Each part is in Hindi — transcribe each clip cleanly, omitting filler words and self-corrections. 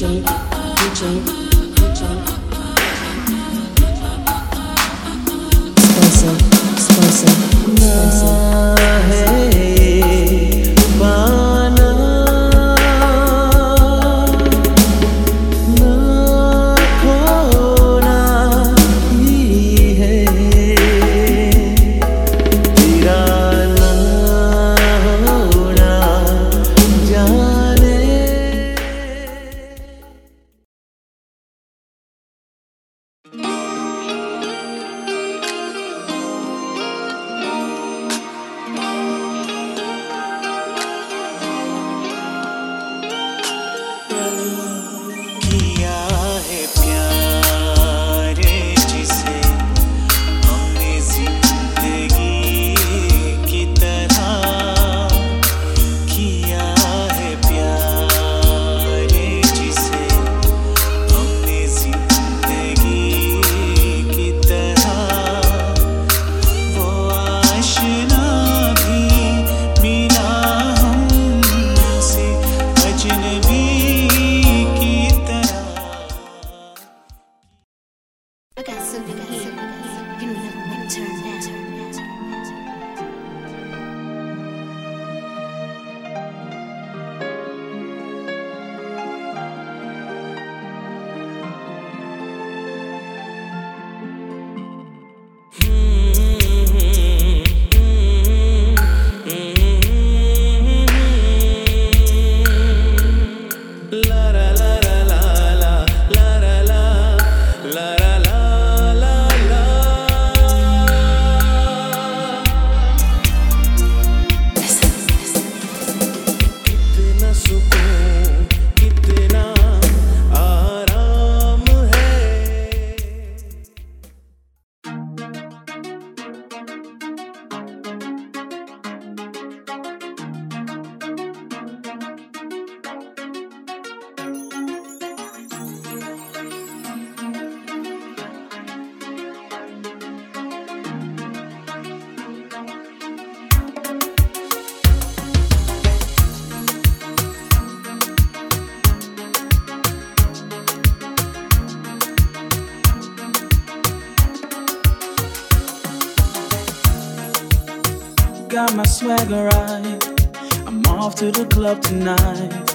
got my swagger right. I'm off to the club tonight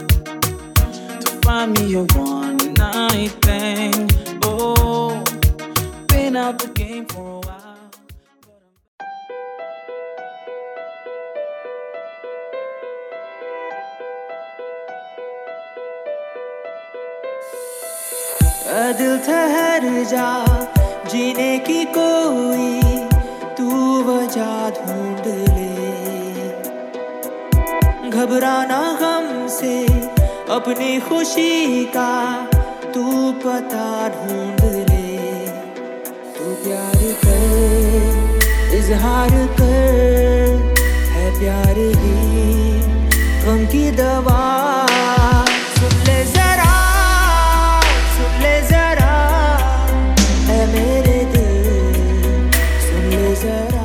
to find me a one night thing. Oh, been out the game for a while, but दिल ठहर जा, जीने की कोई तू वजह ढूंढ ले, घबराना गम से अपनी खुशी का तू पता ढूंढ ले। तू प्यार कर, इजहार कर, है प्यार ही गम की दवा। सुन ले जरा, सुन ले जरा, है मेरे दिल, सुन ले जरा।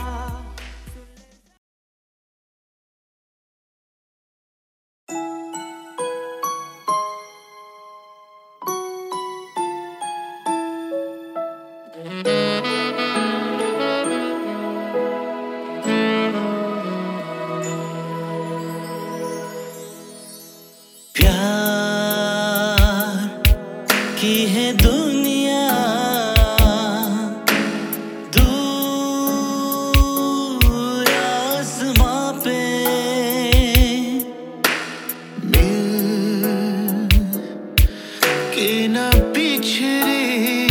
की है दुनिया दूर आसमां पे, मिल के न बिछड़े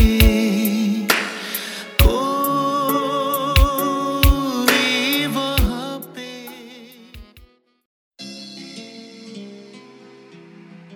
कोई वहाँ पे।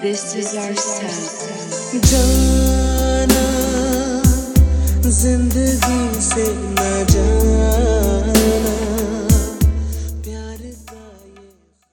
This is our sound. जाना जिंदगी से न जाना प्यार का ये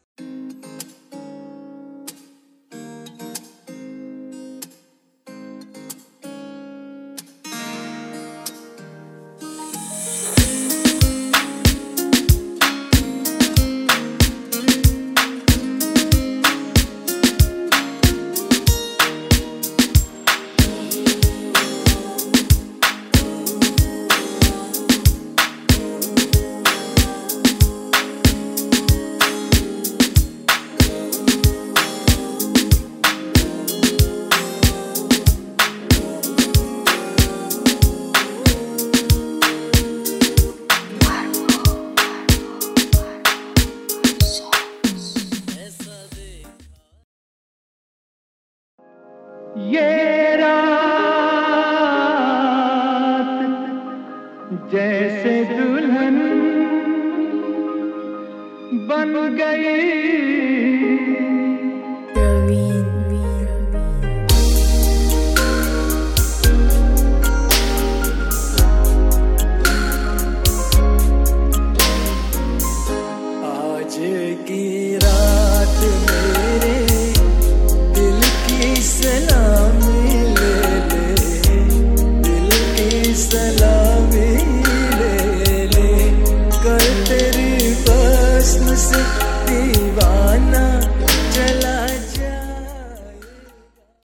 रात जैसे दुल्हन बन गई